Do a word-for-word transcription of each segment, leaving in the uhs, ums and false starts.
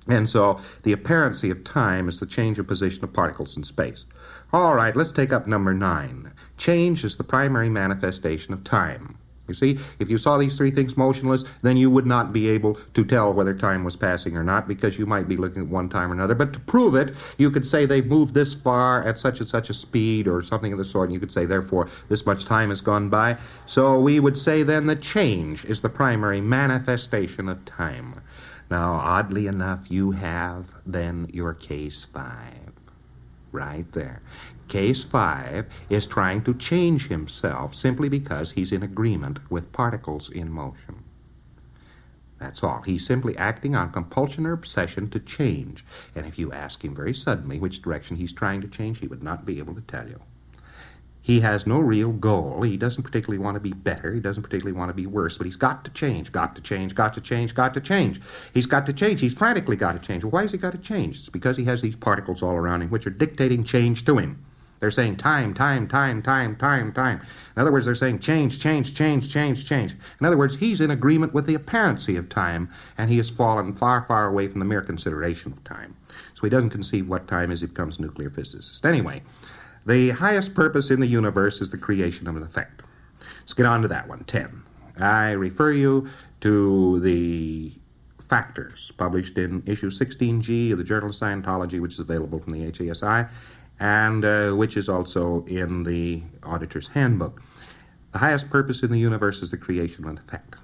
And so the apparency of time is the change of position of particles in space. All right, let's take up number nine. Change is the primary manifestation of time. You see, if you saw these three things motionless, then you would not be able to tell whether time was passing or not, because you might be looking at one time or another. But to prove it, you could say they've moved this far at such and such a speed or something of the sort, and you could say, therefore, this much time has gone by. So we would say then that change is the primary manifestation of time. Now, oddly enough, you have then your case five. Right there. Case five is trying to change himself simply because he's in agreement with particles in motion. That's all. He's simply acting on compulsion or obsession to change. And if you ask him very suddenly which direction he's trying to change, he would not be able to tell you. He has no real goal. He doesn't particularly want to be better. He doesn't particularly want to be worse. But he's got to change, got to change, got to change, got to change. He's got to change. He's frantically got to change. Well, why has he got to change? It's because he has these particles all around him which are dictating change to him. They're saying time, time, time, time, time, time. In other words, they're saying change, change, change, change, change. In other words, he's in agreement with the apparency of time, and he has fallen far, far away from the mere consideration of time. So he doesn't conceive what time is. He becomes a nuclear physicist. Anyway, the highest purpose in the universe is the creation of an effect. Let's get on to that one, ten. I refer you to the factors published in issue sixteen G of the Journal of Scientology, which is available from the H A S I, and uh, which is also in the Auditor's Handbook. The highest purpose in the universe is the creation of an effect.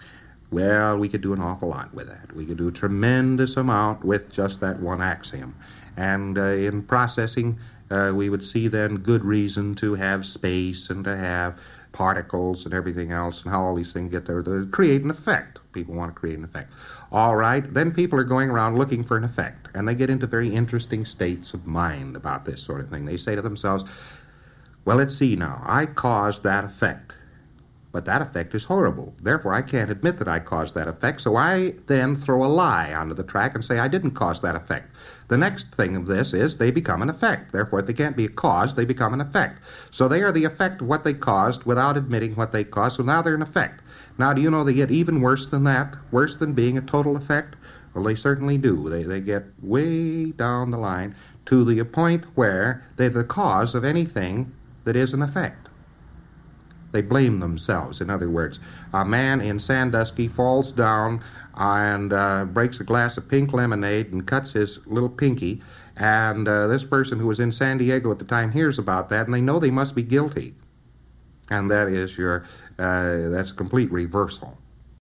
Well, we could do an awful lot with that. We could do a tremendous amount with just that one axiom. And uh, in processing, uh, we would see then good reason to have space and to have particles and everything else, and how all these things get there to create an effect. People want to create an effect. All right, then people are going around looking for an effect, and they get into very interesting states of mind about this sort of thing. They say to themselves, well, let's see now, I caused that effect, but that effect is horrible. Therefore, I can't admit that I caused that effect, so I then throw a lie onto the track and say I didn't cause that effect. The next thing of this is they become an effect. Therefore, if they can't be a cause, they become an effect. So they are the effect of what they caused without admitting what they caused, so now they're an effect. Now, do you know they get even worse than that? Worse than being a total effect? Well, they certainly do. They, they get way down the line to the point where they're the cause of anything that is an effect. They blame themselves. In other words, a man in Sandusky falls down and uh, breaks a glass of pink lemonade and cuts his little pinky, and uh, this person who was in San Diego at the time hears about that, and they know they must be guilty. And that is your, uh, that's a complete reversal.